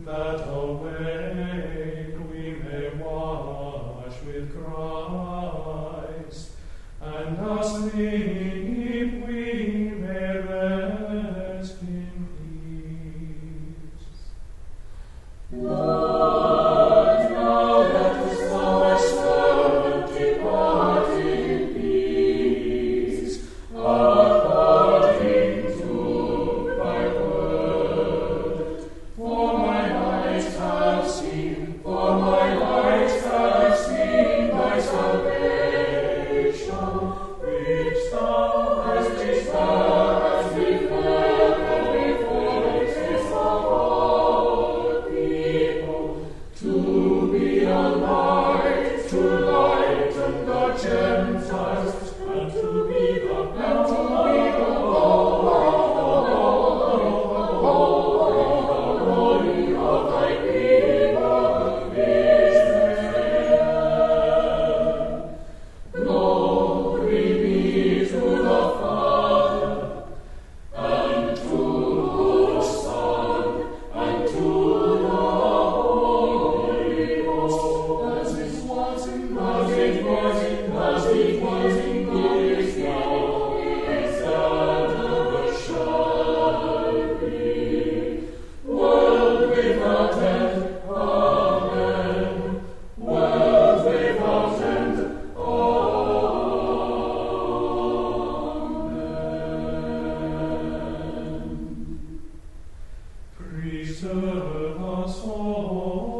that awake we may wash with Christ, and asleep we may rest in peace. Lord, now lettest thou thy servant depart in peace, according to thy word. For mine eyes have seen thy salvation, which thou hast prepared before the faces of all people, to be a light to lighten the Gentiles, and to be the glory of thy people Israel. Glory be to the Father, and to the Son, and to the Holy Ghost, as it was in the is now, is ever shall be, world without end. Amen. World without end. Amen. Preserve us all.